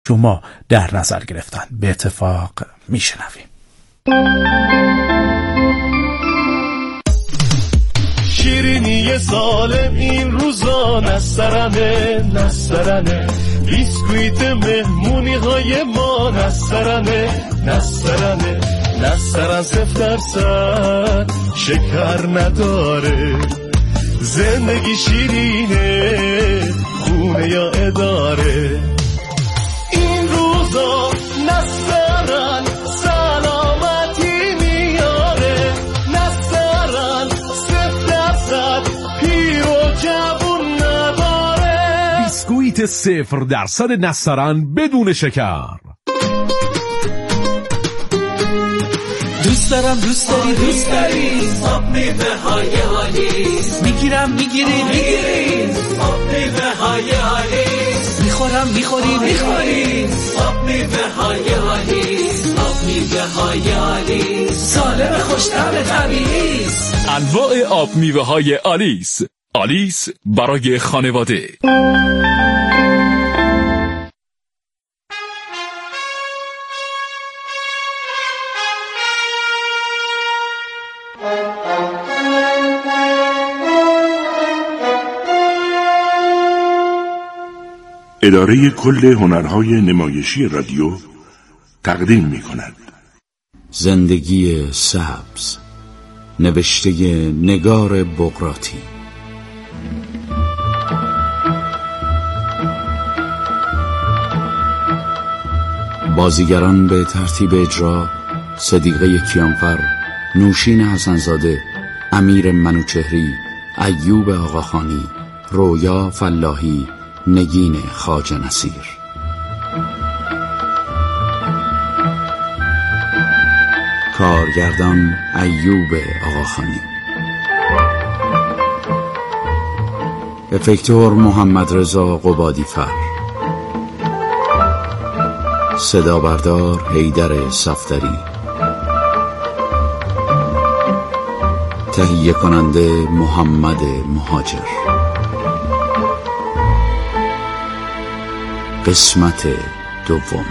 شما در نظر گرفتن. به اتفاق میشنویم. شیرینی سالم این روزا نسترنه بیسکویت مهمونی های ما نسترن 0% شکر نداره، زندگی شیرینه خونه یا اداره. این روزا نسترن سلامتی میاره، نسترن 0% پیر و جوون نداره. بیسکویت 0% نسترن بدون شکر. دوست داری آب میوه های آلیس، میگیرم آب میوه های آلیس، میخوری آب میوه های آلیس، آب میوه های آلیس، سالم خوش‌طعم طبیعی است. انواع آب میوه های آلیس برای خانواده. اداره کل هنرهای نمایشی رادیو تقدیم می‌کند. زندگی سبز، نوشته نگار بقراطی. بازیگران به ترتیب اجرا: صدیقه کیانفر، نوشین حسنزاده، امیر منوچهری، ایوب آقاخانی، رویا فلاحی، نگین خواجه نصیر. کارگردان ایوب آقاخانی. افکتور محمد رضا قبادی فر. صدا بردار حیدر صفدری. تهیه کننده محمد مهاجر. قسمت دوم.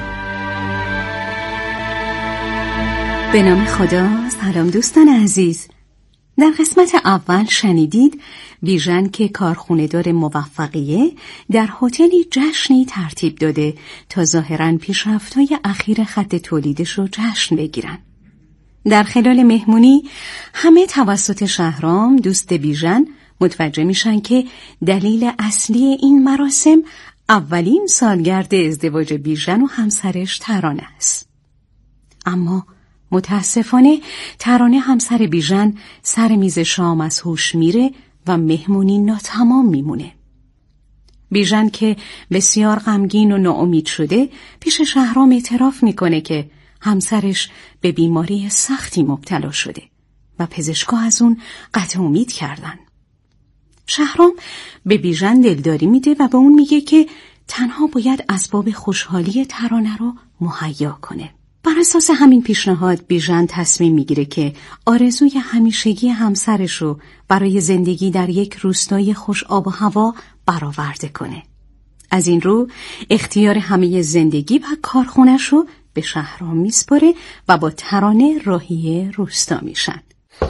به نام خدا. سلام دوستان عزیز. در قسمت اول شنیدید بیژن که کارخونه‌دار موفقیه در هتلی جشنی ترتیب داده تا ظاهراً پیشرفت‌های اخیر خط تولیدش رو جشن بگیرن. در خلال مهمونی همه توسط شهرام دوست بیژن متوجه میشن که دلیل اصلی این مراسم اولین سالگرد ازدواج بیژن و همسرش ترانه است. اما متاسفانه ترانه همسر بیژن سر میز شام از هوش میره و مهمونی ناتمام میمونه. بیژن که بسیار غمگین و ناامید شده پیش شهرام اعتراف میکنه که همسرش به بیماری سختی مبتلا شده و پزشکا از اون قطع امید کردن. شهرام به بیژن دلداری میده و به اون میگه که تنها باید اسباب خوشحالی ترانه رو مهیا کنه. بر اساس همین پیشنهاد بیژن تصمیم میگیره که آرزوی همیشگی همسرش رو برای زندگی در یک روستای خوش آب و هوا برآورده کنه. از این رو اختیار همه زندگی و کارخونش رو به شهرام میسپره و با ترانه راهی روستا میشن.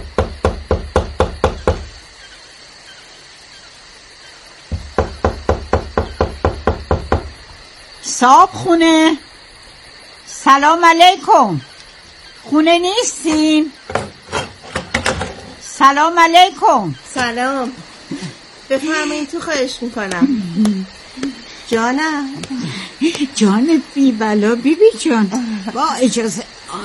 صاحب خونه، سلام علیکم. خونه نیستیم؟ سلام علیکم. سلام، بفرمایید تو. خواهش میکنم. جانم. جان بی بلا بیبی جان، با اجازه.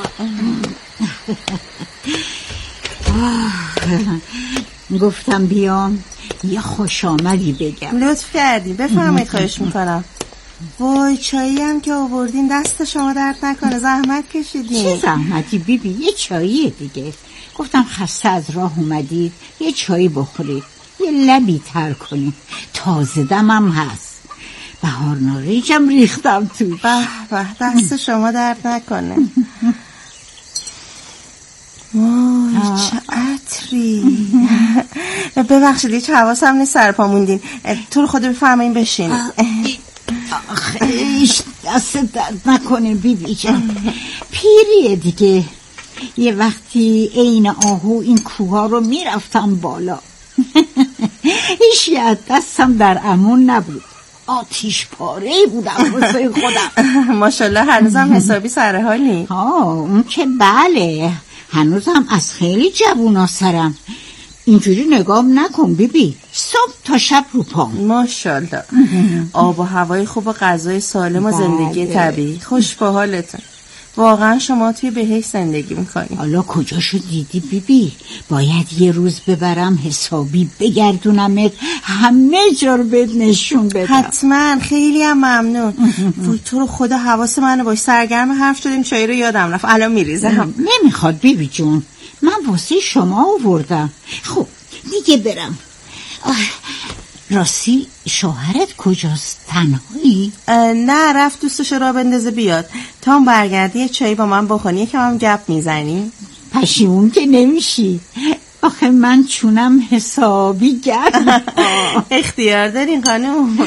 گفتم بیام یه خوش آمدی بگم. لطف کردی، بفرمایید. خواهش میکنم. وای چایی هم که آوردین دست شما درد نکنه، زحمت کشیدین. چه زحمتی بیبی؟ یه چایی دیگه. گفتم خسته از راه اومدید یه چایی بخورید، یه لبی تر کنید. تازه دمم هست، بهار ناریجم ریختم تو. به به، دست شما درد نکنه. وای چه عطری. ببخشید هیچ حواسم نیست، سر پا موندین. تو رو خدا بفرمایین بشین. دست درد نکنه بیبی جان. پیریه دیگه. یه وقتی عین آهو این کوها رو میرفتم بالا. هیچی از دستم در امان نبود. آتیش پاره بودم واسه خودم. ماشاءالله هنوزم حسابی سر حالی. اون که بله، هنوزم از خیلی جوونا سرم. اینجوری نگام نکن بیبی، صبح تا شب رو پام. ماشاءالله. آب و هوای خوب و غذای سالم و زندگی طبیعی. خوش به حالتون. واقعا شما توی بهشت زندگی میکنی. حالا کجاشو دیدی بیبی؟ باید یه روز ببرم حسابی بگردونمت، همه جا رو بهت نشون بدم. حتما. خیلی هم ممنون. وای تو رو خدا حواس منو باش. سرگرم حرف شدیم چایی رو یادم رفت. الان میریزم. نمیخواد بیبی جون، من واسه شما آوردم. خب دیگه برم. راستی شوهرت کجاست؟ تنهایی؟ نه رفت دوستش را بندازه بیاد. تا هم برگردی یه چایی با من بخونی، یکم هم گپ میزنی. پشیمون که نمیشی. آخه من چونم حسابی گرم. اختیار دارین خانم.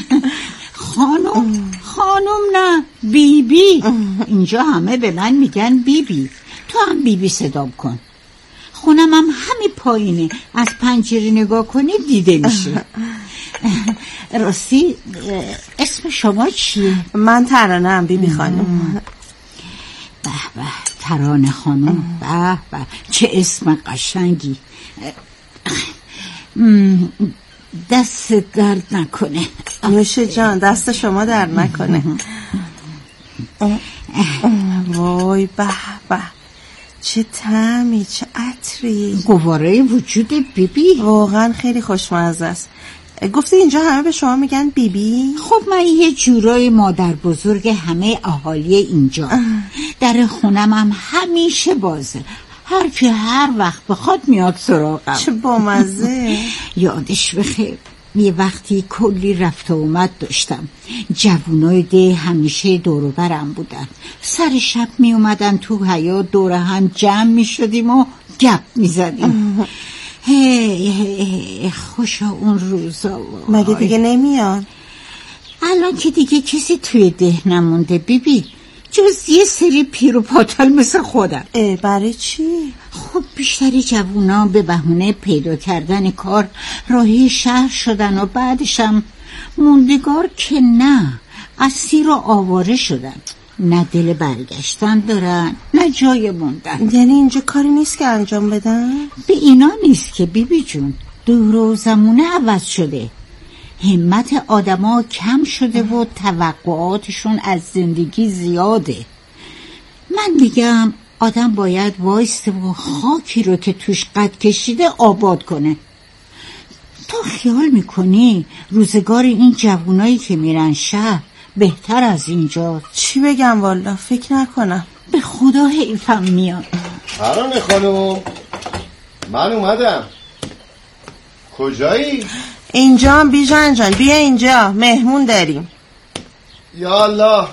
خانم نه، بیبی. اینجا همه به من میگن بیبی. تو هم بیبی صدا کن. خونم هم همین پایینه، از پنجره نگاه کنی دیده میشه. راستی اسم شما چیه؟ من ترانه‌ام بیبی خانم. به به ترانه خانم، به به چه اسم قشنگی. دست درد نکنه. نوشه جان، دست شما درد نکنه. وای به به چه طعمی، چه عطری. گواره وجود بیبی واقعا خیلی خوشمزه است. گفتی اینجا همه به شما میگن بیبی؟ خب من یه جورای مادر بزرگ همه اهالی اینجا. در خونم هم همیشه بازه، هر کی هر وقت بخواد میاد سراغم. چه بامزه. یادش بخیر یه وقتی کلی رفت و اومد داشتم. جوونای ده همیشه دور و برم بودن. سر شب می اومدن تو حیاط دور هم جمع می شدیم و گپ می زدیم. هی خوشا اون روزا. مگه دیگه نمیان؟ الان که دیگه کسی توی ده نمونده بیبی، جز یه سری پیر و پاتال مثل خودم. برای چی؟ خب بیشتری جوونا به بهونه پیدا کردن کار راهی شهر شدن و بعدشم موندگار که نه، اسیر و آواره شدن. نه دل برگشتن دارن نه جای موندن. یعنی اینجا کاری نیست که انجام بدن؟ به اینا نیست که بیبی جون، دور و زمونه عوض شده. همت آدما کم شده و توقعاتشون از زندگی زیاده. من میگم آدم باید وایسته و خاکی رو که توش قد کشیده آباد کنه. تو خیال میکنی روزگار این جوونایی که میرن شهر بهتر از اینجا؟ چی بگم والا فکر نکنم. به خدا حیفم میاد. ترانه خانم من اومدم. کجایی؟ اینجا هم بیژن جان، بیا اینجا مهمون داریم. یا الله.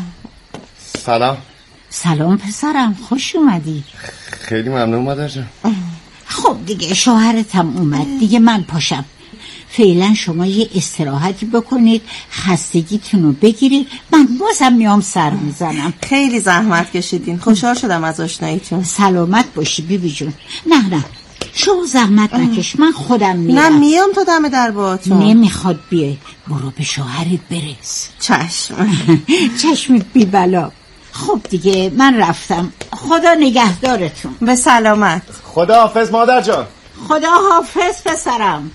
سلام پسرم، خوش اومدی. خیلی ممنون مادر جان. خب دیگه شوهرتم اومد دیگه، من پاشم. فعلا شما یه استراحتی بکنید، خستگیتون رو بگیرید، من بازم میام سر میزنم. خیلی زحمت کشیدین، خوشحال شدم از آشناییتون. سلامت باشی بیبی جون. نه شما زحمت نکش، من خودم میرم. نه میام تا دم در باهاتون. نمیخواد بیای، برو به شوهرت برس. چشمت بی بلا. خب دیگه من رفتم، خدا نگهدارتون. به سلامت. خدا حافظ مادر جان. خدا حافظ پسرم.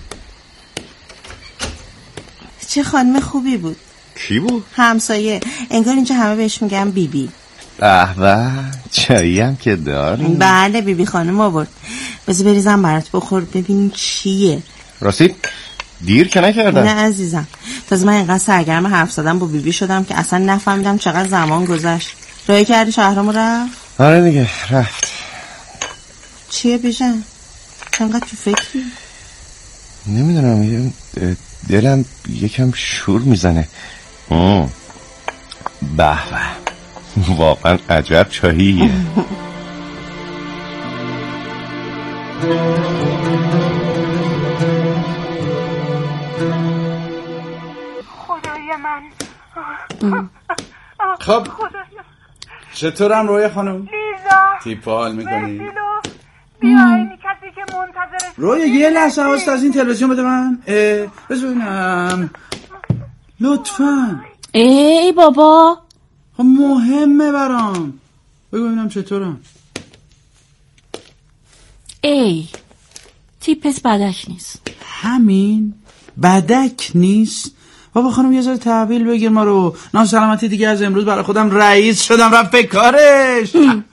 چه خانم خوبی بود. کی بود؟ همسایه. انگار اینجا همه بهش میگن بیبی. به به چایی هم که داریم. بله بیبی خانم آورد. بذار بریزم برات بخور ببینیم چیه. راستی دیر که نکردم. نه عزیزم، تازه من اینقدر سرگرم حرف زدم با بیبی شدم که اصلا نفهمیدم چقدر زمان گذشت. راهی کردی شهرامو رفت؟ آره دیگه رفت. چیه بیژن؟ چقدر تو فکری؟ نمیدونم، دلم یکم شور میزنه. به به واقعا عجب چاییه. خدای من خب چطورم رویا خانم؟ لیزا تیپ حال میکنی؟ بیا اینی کسی که منتظرش. رویا یه لحظه حواست از این تلویزیون بده من. بذار ببینم لطفاً. ای بابا خب مهمه برام. بگو ببینم چطورم. ای تیپت بدک نیست. همین بدک نیست؟ بابا خانم یه ذره تحویل بگیر ما رو. ناسلامتی دیگه از امروز برای خودم رئیس شدم رفت به کارش.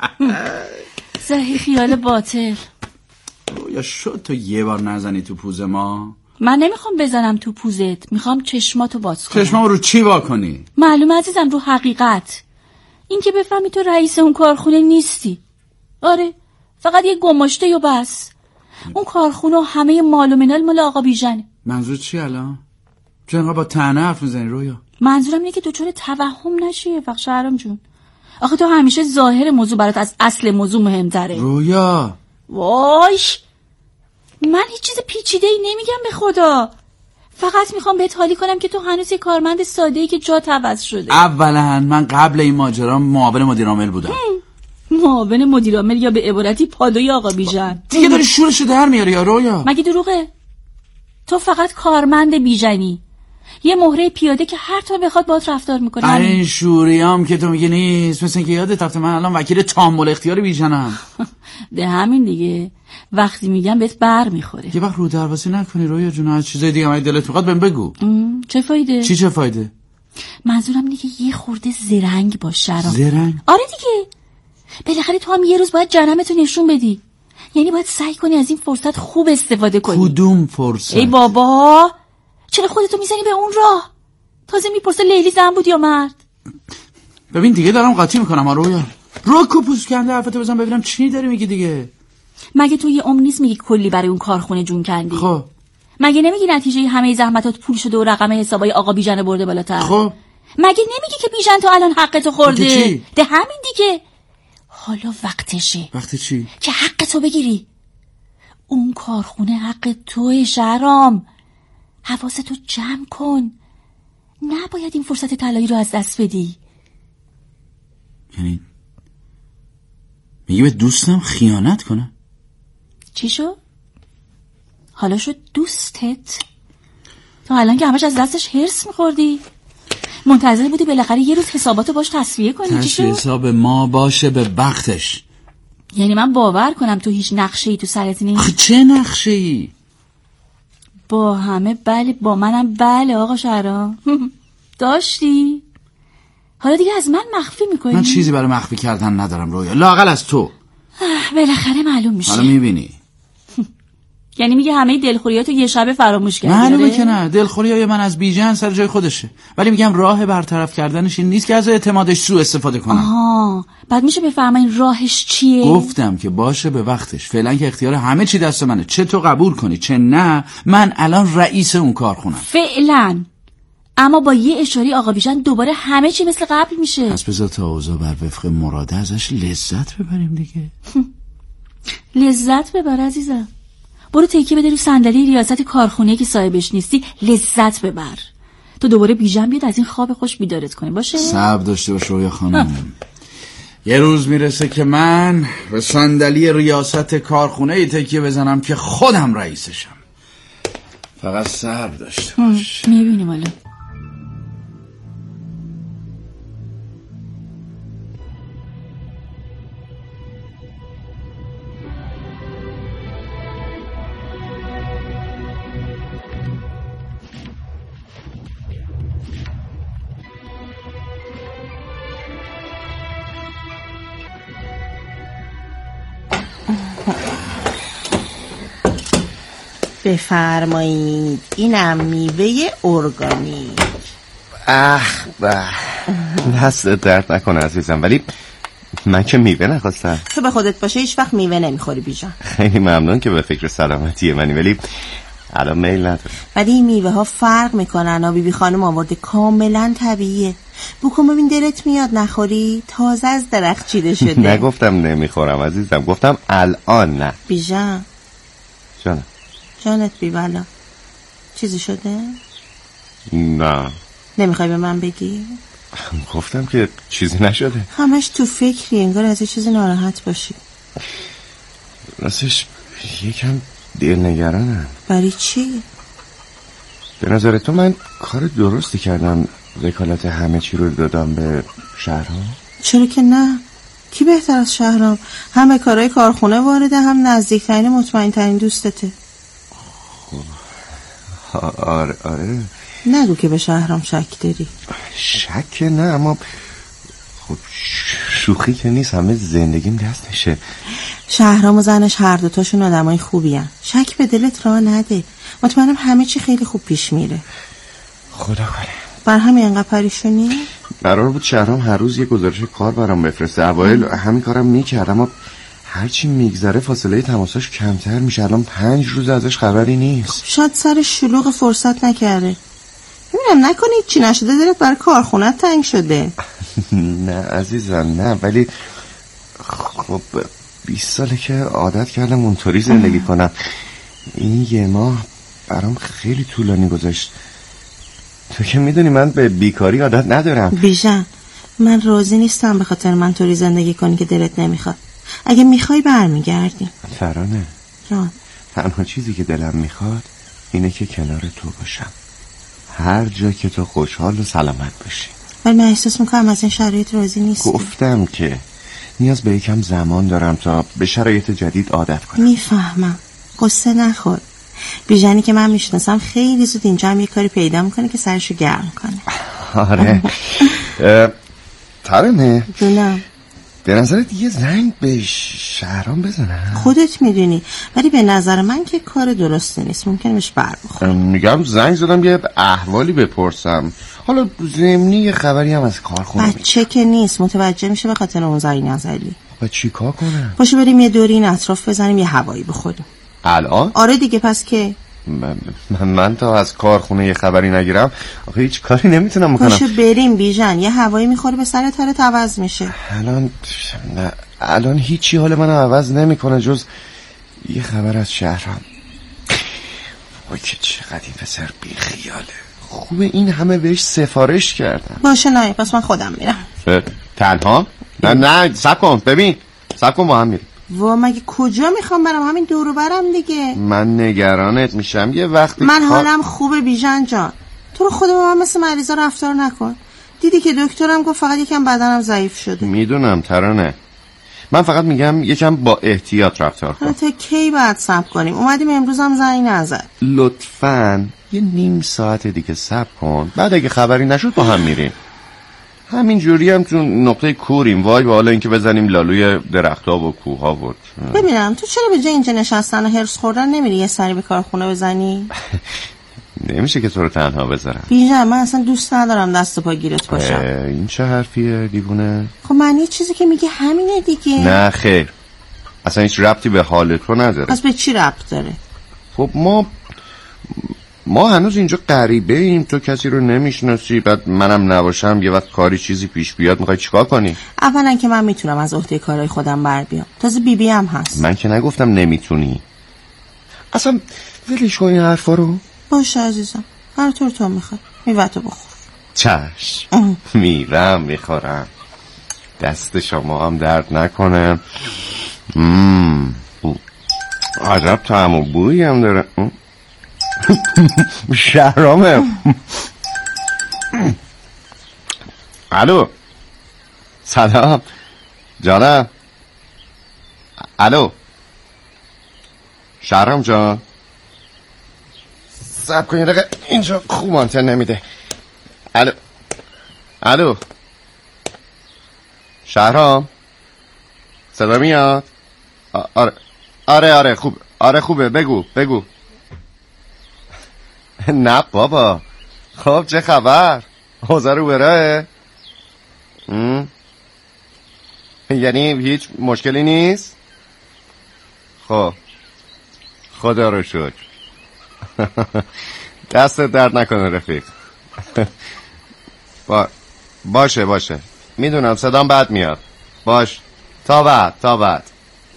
زهی خیال باطل. یا شد تو یه بار نزنی تو پوز ما؟ من نمیخوام بزنم تو پوزت، میخوام چشماتو باز کنم. چشمام رو چی وا کنی؟ معلومه عزیزم، رو حقیقت. این که بفهمی تو رئیس اون کارخونه نیستی. آره فقط یه گماشته و بس. اون کارخونه و همه مال و منال مال آقا بیژنه. منظور چی الان؟ چون انقدر با طعنه حرف میزنی رویا؟ منظورم اینه که دچار توهم نشی فقط شهرام جون. آخه تو همیشه ظاهر موضوع برات از اصل موضوع مهمتره. رویا وای من هیچ چیز پیچیده ای نمیگم به خدا. فقط میخوام بهت حالی کنم که تو هنوز یه کارمند ساده‌ای که جات عوض شده. اولا من قبل این ماجرا معاون مدیر عامل بودم. معاون مدیر عامل یا به عبارتی پادوی آقا بیژن. دیگه داری شورشو در میاری یا رویا؟ مگه دروغه؟ تو فقط کارمند بیژنی، یه مهره پیاده که هر طور بخواد باهات رفتار میکنه. این شوریام که تو میگی نیست. مثل اینکه یادت رفته من الان وکیل تامل اختیار بیژنم. ده همین دیگه، وقتی میگم بهت بر میخوره. یه وقت رو درواسی نکنی رویا جون. از چیزای دیگه من دلت میخواد بهم بگو. چه فایده؟ چه فایده؟ منظورم اینه که یه خورده زرنگ باش شرام. زرنگ؟ آره دیگه، بالاخره تو هم یه روز باید جنمتو نشون بدی. یعنی باید سعی کنی از این فرصت خوب استفاده کنی. کدوم فرصت؟ ای بابا چرا خودتو میزنی به اون راه؟ تازه میپرسه لیلی زن بود یا مرد. ببین دیگه دارم قاطی میکنم رویا. رو کوپوس کنده حرفتو بزن ببینم چی داری میگی دیگه. مگه تو یه عمر نیست میگی کلی برای اون کارخونه جون کندی؟ خب مگه نمیگی نتیجه همه زحمتات پول شده و رقم حسابای آقا بیژن برده بالاتر؟ خب مگه نمیگی که بیژن تو الان حقتو خورده؟ چی؟ ده همین دیگه. حالا وقتشه. وقت چی؟ که حقتو بگیری. اون کارخونه حق توی شهرام. حواستو جمع کن. نباید این فرصت طلایی رو از دست بدی. یعنی میگی به دوستم خیانت کنم؟ چی شد؟ حالا شد دوستت؟ تو الان که همش از دستش هرس میخوردی. منتظر بودی بالاخره یه روز حساباتو باش تصفیه کنی. چی شد؟ حساب ما باشه به بختش. یعنی من باور کنم تو هیچ نقشه‌ای تو سرت نیست؟ چه نقشه‌ای؟ با همه بله، با منم بله آقا شهرام. داشتی؟ حالا دیگه از من مخفی میکنی؟ من چیزی برای مخفی کردن ندارم رویا، لااقل از تو. بالاخره معلوم میشه. حالا میبینی. یعنی میگه همه دلخوریاتو یه شبه فراموش کردی؟ معلومه که نه. دلخوریای من از بیژن سر جای خودشه، ولی میگم راه برطرف کردنش این نیست که از اعتمادش سوء استفاده کنم. آها بعد میشه بفهمین راهش چیه؟ گفتم که باشه به وقتش. فعلا که اختیار همه چی دست منه، چه تو قبول کنی چه نه. من الان رئیس اون کارخونم فعلا. اما با یه اشاره آقا بیژن دوباره همه چی مثل قبل میشه. پس بذار تا اوضاع بر وفق مراده ازش لذت ببریم دیگه. لذت ببر عزیزم. برو تکیه بده رو صندلی ریاست کارخونه که صاحبش نیستی، لذت ببر. تو دوباره بیژن بیاد از این خواب خوش بیدارت کنی. باشه؟ صبر داشته باش رویا خانم. یه روز میرسه که من به صندلی ریاست کارخونه تکیه بزنم که خودم رئیسشم. فقط صبر داشته باش. میبینیم حالا. بفرمایید، اینم میوه ارگانیک. دست درد نکنه عزیزم، ولی من که میوه نخواستم. تو به خودت باشه هیچ وقت میوه نمیخوری بیژن. خیلی ممنون که به فکر سلامتی منی، ولی الان میل ندارم. ولی این میوه ها فرق میکنن. بیبی خانم آورده، کاملا طبیعیه. بکن ببین دلت میاد نخوری. تازه از درخت چیده شده. نگفتم نمیخورم عزیزم، گفتم الان نه. بیژن جانت بی بلا چیزی شده؟ نه. نمیخوای به من بگی؟ گفتم که چیزی نشده. همش تو فکری، انگار از یه چیزی ناراحت باشی. راستش یکم دلنگرانم. برای چی؟ به نظر تو من کار درستی کردم وکالت همه چی رو دادم به شهرام؟ چرا که نه؟ کی بهتر از شهرام؟ همه کارهای کارخونه وارده، هم نزدیکترین مطمئن ترین دوستته. آره نگو که به شهرام شک داری. شک نه، اما خب شوخی که نیست، همه زندگیم دستشه. شهرام و زنش هر دوتاشون آدمای خوبی هن. شک به دلت راه نده، مطمئنم همه چی خیلی خوب پیش میره. خدا کنه. بر همین انقدر پریشونی؟ قرار بود شهرام هر روز یه گزارش کار برام بفرسته. اوایل همین کارم میکرد، اما هرچی میگذره فاصله تماساش کمتر میشه. الان 5 روز ازش خبری نیست. شاید سر شلوغ فرصت نکرده. میبینم نکنی چی نشده، دلت برای کارخونت تنگ شده. نه عزیزم نه، ولی خب 20 ساله که عادت کردم اونطوری زندگی کنم. این یه ماه برام خیلی طولانی گذشت. تو که میدونی من به بیکاری عادت ندارم. بیژن، من راضی نیستم به خاطر من طوری زندگی کنی که دلت نمیخواد. اگه میخوای برمیگردیم. ترانه جان، تنها چیزی که دلم میخواد اینه که کنار تو باشم، هر جا که تو خوشحال و سلامت باشی. ولی من احساس میکنم از این شرایط راضی نیستی. گفتم که نیاز به یکم زمان دارم تا به شرایط جدید عادت کنم. میفهمم، قصه نخور. بیژنی که من میشناسم خیلی زود اینجا هم یه کاری پیدا میکنه که سرشو گرم کنه. آره. ترانه جونم، به نظرت یه زنگ به شهرام بزنم؟ خودت میدونی، ولی به نظر من که کار درستی نیست، ممکنه بهش بر بخوره. میگم زنگ زدم یه احوالی بپرسم، حالا ضمنی یه خبری هم از کارخونه. بچه که نیست، متوجه میشه به خاطر اون زنگ نزدی. با چی کار کنم؟ پاشو بریم یه دوری این اطراف بزنیم، یه هوایی بخوریم. الان؟ آره دیگه، پس که من تا از کارخونه یه خبری نگیرم آخه هیچ کاری نمیتونم بکنم. پاشو بریم بیژن، یه هوایی میخوره به سر ترت عوض میشه. الان هیچی حال منو عوض نمیکنه جز یه خبر از شهرام. وای که چقدر این پسر بیخیاله. خوبه این همه بهش سفارش کردم. باشه نه، پس من خودم میرم. تنها؟ نه صبر کن، ببین صبر کن با هم میریم. وا مگه کجا میخوام برم؟ همین دورو برم دیگه. من نگرانت میشم یه وقتی. من حالم خوبه بیژن جان، تو رو خدا با من مثل مریضا رفتار نکن. دیدی که دکترم گفت فقط یکم بدنم ضعیف شده. میدونم ترانه، من فقط میگم یکم با احتیاط رفتار کن. تا کی بعد صبر کنیم؟ اومدیم امروز هم زنگ نزد. لطفاً یه نیم ساعت دیگه صبر کن، بعد اگه خبری نشد با هم میریم. همین جوری هم تو نقطه کوریم. وای به حالا اینکه بزنیم لالوی درخت‌ها و کوه‌ها بود. ببینم تو چرا به جای اینجا نشستن و هرس خوردن نمیری یه سری به کارخونه بزنی؟ نمیشه که تو رو تنها بذارم. بیژن، من اصلا دوست ندارم دست و پا گیرت باشم. این چه حرفیه دیوونه؟ خب معنی چیزی که میگه همینه دیگه. نه خیر، اصلا هیچ ربطی به حال تو نداره. پس به چی ربط داره؟ خب ما هنوز اینجا غریبه ایم، تو کسی رو نمیشناسی، بعد منم نباشم یه وقت کاری چیزی پیش بیاد میخوای چیکار کنی؟ اولا که من میتونم از عهده کارهای خودم بر بیام، تازه بیبی هم هست. من که نگفتم نمیتونی، اصلا ولش کن این حرفا رو. باشه عزیزم، هر طور تو میخوای، میوه‌تو بخور. چشم. میرم میخورم، دست شما هم درد نکنه. عجب طعم و بویی هم داره. شهرامه. الو سلام جانم. الو شهرام جان، صبر کن یه دقیقه، اینجا خوب آنتن نمیده. الو شهرام، صدا میاد؟ آره خوب، آره خوبه، بگو. نه بابا، خب چه خبر؟ اوضاع رو براه؟ یعنی هیچ مشکلی نیست؟ خب خدا رو شکر. دست درد نکنه رفیق. باشه میدونم صدام بد میاد. باش تا بعد.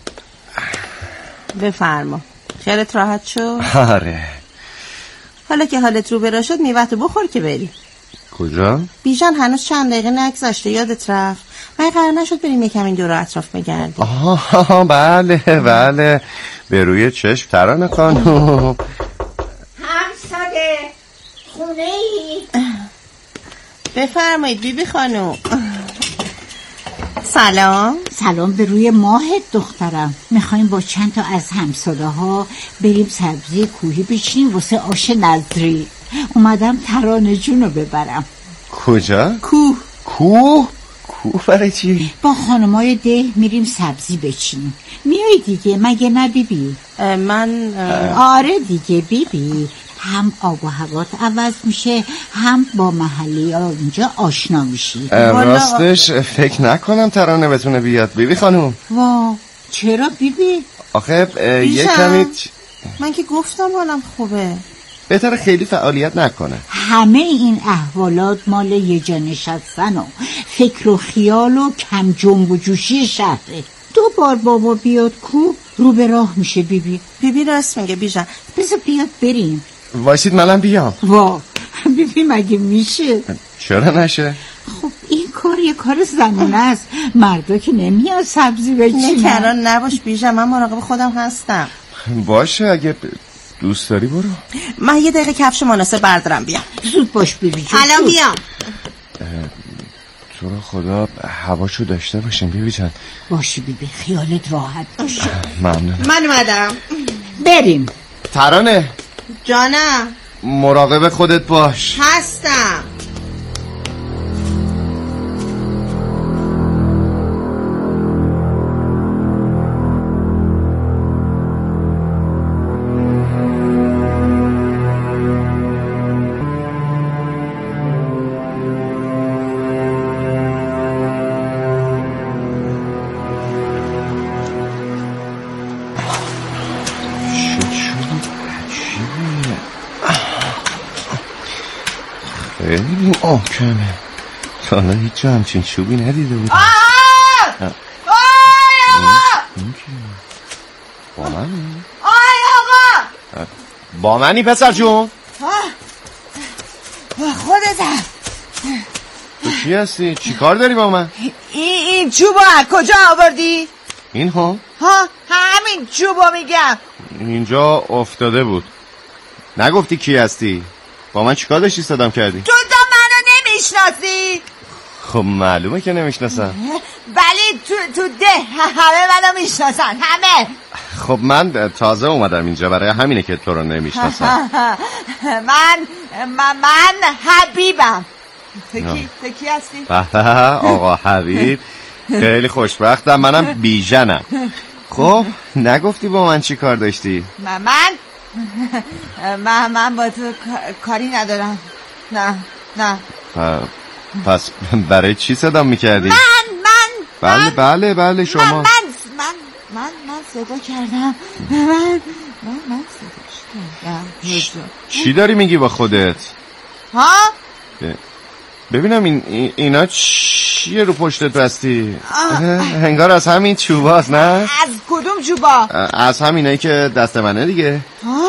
بفرما. خیالت راحت شد؟ آره. حالا که حالت رو برا شد میوه‌تو بخور که بری. کجا؟ بیژن هنوز چند دقیقه نگذشته یادت رفت؟ من قرار نشد بریم یکم این دور اطراف بگردیم. آها بله بله، به روی چشم ترانه خانم. همساده خونه ای؟ بفرمایید بیبی خانم. سلام. سلام به روی ماهت دخترم. میخوایم با چند تا از همساده ها بریم سبزی کوهی بچینیم واسه آش نظری. اومدم ترانه جونو ببرم. کجا؟ کوه. کوه؟ کوه برای چی؟ با خانمای ده میریم سبزی بچینیم. میای دیگه مگه نه بیبی؟ من آره دیگه بیبی، هم آب و هوات عوض میشه، هم با محلی ها اینجا آشنا میشی. راستش فکر نکنم ترانه بتونه بیاد بیبی خانم. وا چرا بیبی؟ آخه یه کمی من که گفتم حالم خوبه. بهتره خیلی فعالیت نکنه. همه این احوالات مال یه جا نشستن و فکر و خیال و کم جنب و جوشی شهره. 2 بار بابا بیاد کو رو به راه میشه بیبی. بیبی راست میگه بیژن. بذار بیاد بریم. وایسید منم بیام. وا بیبی مگه میشه؟ چرا نشه؟ خب این کار یه کار زنونه است. مردا که نمیاد سبزی بچینن. نگران نباش بیژن، من مراقب خودم هستم. باشه اگه دوست داری برو. من یه دقیقه کفش مناسب بردارم بیام. زود باش بیبی جون. الان بیام. تو رو خدا هواشو داشته باشیم بیبی جان. باشی بیبی خیالت راحت باشه. ممنونم. من اومدم. بریم. ترانه جانم. مراقب خودت باش. هستم. خیلی آکمه. حالا هیچ جا همچین چوبی ندیده بود. با منی؟ آقا با منی پسر جون؟ خودتم. تو کی هستی؟ چی کار داری با من؟ این چوبو از کجا آوردی؟ این ها؟ همین چوبو میگم. اینجا افتاده بود. نگفتی کی هستی؟ با من چیکار داشتی صدام کردی؟ تو منو نمیشناسی؟ خب معلومه که نمیشناسم. ولی تو ده همه منو میشناسن، همه. خب من تازه اومدم اینجا، برای همینه که تو رو نمیشناسم. من حبیبم. تو کی هستی؟ آقا حبیب، خیلی خوشبختم. منم بیژنم. خب نگفتی با من چی کار داشتی؟ من با تو کاری ندارم. نه. پس برای چی صدام میکردی؟ بله شما. من صدا کردم. من صدا کردم. چی داری میگی با خودت؟ ببینم اینا چیه رو پشتت بستی؟ انگار از همین چوباست نه؟ از کدوم چوبا؟ از همینایی که دست منه دیگه.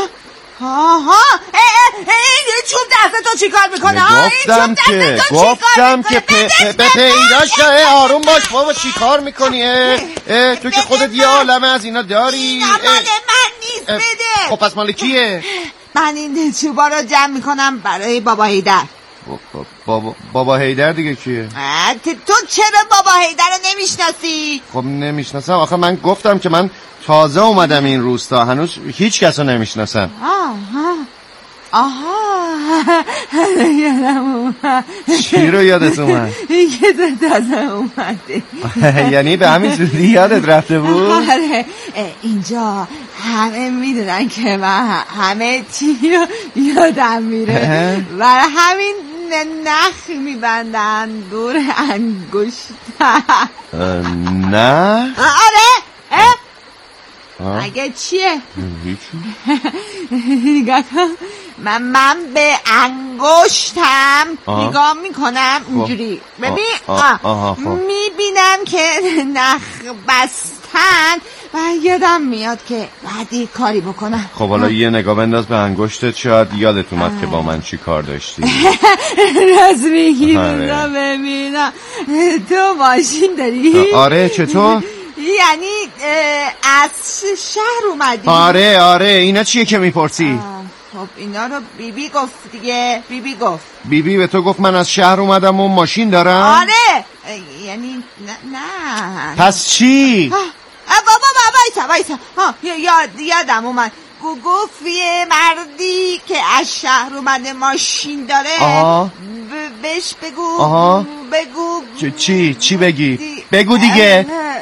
این چوب دست تو چی کار میکنه؟ گفتم که پیداش. آروم باش بابا، چی کار میکنی؟ تو که خودت یه عالمه از اینا داری. مال من نیست، بده. خب پس مال کیه؟ من این چوبا رو جمع میکنم برای بابا حیدر. بابا حیدر دیگه کیه؟ تو چرا بابا حیدر رو نمیشناسی؟ خب نمیشناسم. آخه من گفتم که من تازه اومدم این روستا، هنوز هیچ کس رو نمیشناسم. یادم اومد. چی رو یادت اومد؟ که تو تازه اومده. یعنی به همین زودی یادت رفته بود؟ آره، اینجا همه میدونن که من همه چی رو یادم میره. برای همین نخ میبندن دور انگشتم. نه؟ آره. اگه چیه؟ نگاه کن، من به انگشتم نگاه میکنم اینجوری. ببین میبینم که نخ بستن و یادم میاد که بعدی کاری بکنم. خب حالا یه نگاه بنداز به انگشتت، شاید یادت اومد که با من چی کار داشتی. راست میگی. ببینم تو ماشین داری؟ آره. چطور؟ یعنی از شهر اومدی؟ آره. اینا چیه که میپرسی؟ خب اینا رو بیبی گفت دیگه. بیبی به تو گفت من از شهر اومدم و ماشین دارم؟ آره. یعنی نه. پس چی؟ بابا وایسا. یادم اومد. گفت یه مردی که از شهر اومده ماشین داره. بهش بگو. چی بگی؟ بگو دیگه.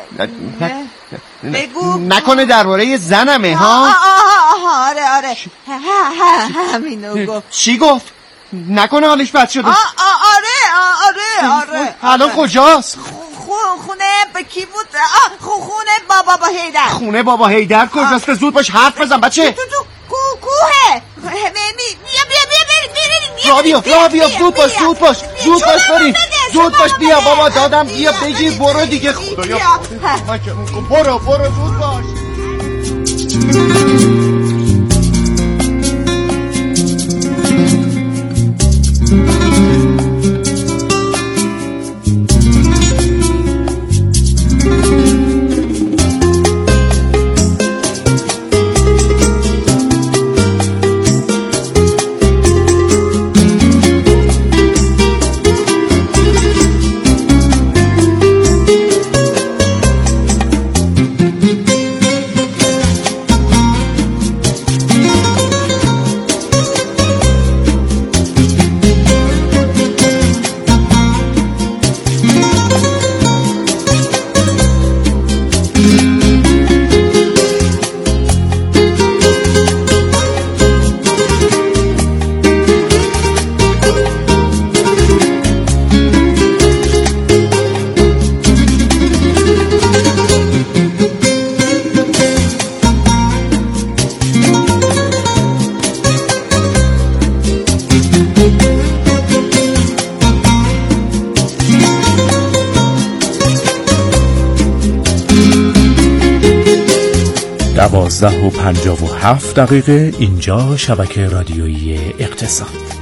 بگو. نکنه درباره زنمه ها؟ آره. همینو گفت. چی گفت؟ نکنه حالش بد شده؟ آره. الان کجاست؟ خونه به کی بود؟ خونه بابا هیدر. خونه بابا هیدر کجاست؟ زود باش حرف بزن بچه. تو کوه. بیا زود باش بریم. زود باش بیا بابا دادم بیا بگیر برو دیگه. خدایا برو زود باش. و 12:57 اینجا شبکه رادیویی اقتصاد.